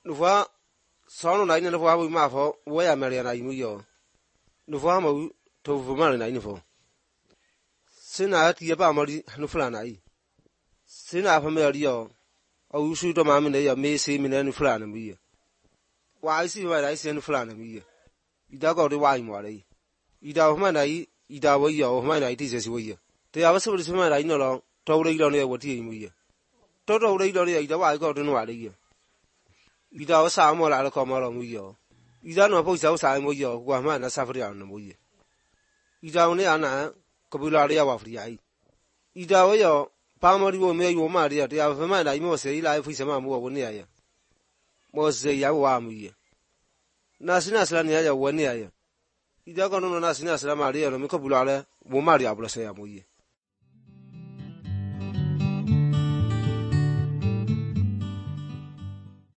Nufa sound nine and we mafo, where Mariana Imuyo. Nufama to Marina info. Sina at Yabamari, Nuflanai. Sina Famelio. Oh, you shoot a mamma, may see me any flan and me. Why I see what I see in flan and me. Ida got the wine, Wally. Ida of my eye, Ida way of my night is as we. They are so smart, I know, told it on what he. Toto regularly, Ida, I got in Wally. Ida was some more out of come along with you. Ida no post outside with you, one man a suffering on the way. Ida only Anna, Copularia of the eye. Ida way your Palmer will make you marry. They have a man I must say, life is a man more near. Was the Yawami. Nasinas Lania 1 year. Ida got no Nasinas Maria, and Copulare, Womaria, Blessea.